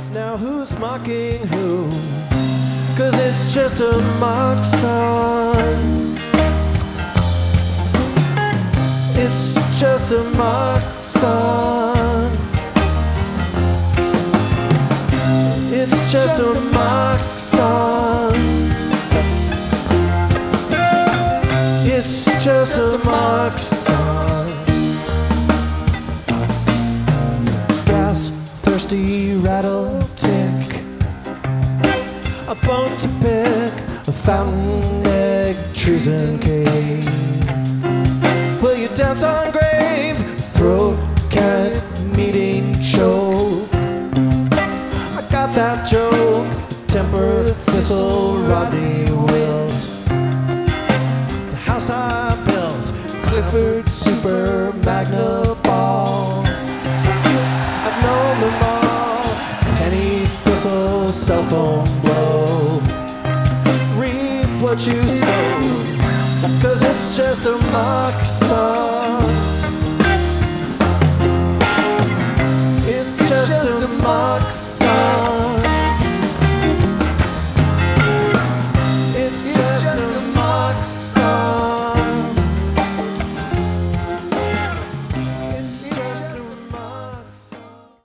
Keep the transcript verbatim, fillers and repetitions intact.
Now who's mocking who? Cause it's just a mock song. It's just a mock song. It's just a mock song. It's just a mock song. Gas, thirsty, rattle, tick. A bone to pick, a fountain, egg, treason, cake. Will you dance on grave? Throat, cat, meeting, choke. I got that joke. Temper, thistle, Rodney, wilt. The house I built, Clifford, Super, Magna, Ball. I've known them all. Penny, thistle, cell phone, blow. Reap what you sow. Cause it's just a mock song. It's just a mock song.